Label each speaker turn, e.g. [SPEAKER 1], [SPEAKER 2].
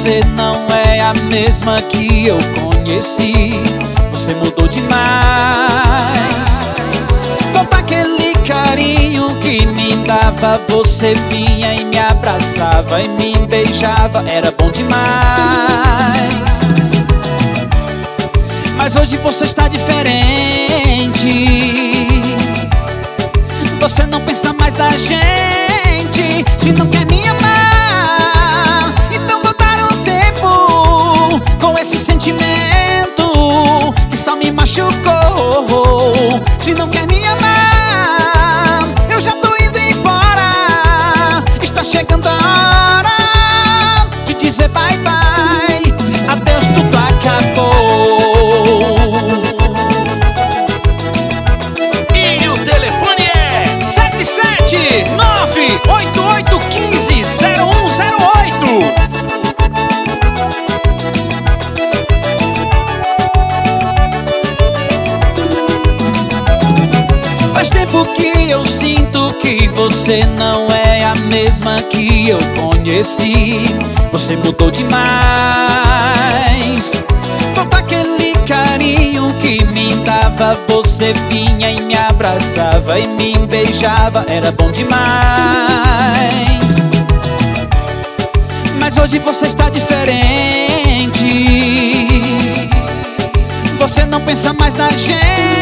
[SPEAKER 1] você não é a mesma que eu conheci. Você mudou demais. Todo aquele carinho que me dava, você vinha e me abraçava e me beijava, era bom demais. Mas hoje você está diferente. Você não pensa mais da gente. Se não quer me amar, então vou dar um tempo com esse sentimento que só me machucou. Se não quer me amar, eu já tô indo embora. Está chegando a hora de dizer bye bye. Adeus, tudo acabou.
[SPEAKER 2] E o telefone é
[SPEAKER 1] 77988150108. Faz tempo que eu sinto que você não é a mesma que eu conheci. Você mudou demais. Todo aquele carinho que me dava, você vinha e me abraçava e me beijava, era bom demais. Mas hoje você está diferente. Você não pensa mais na gente.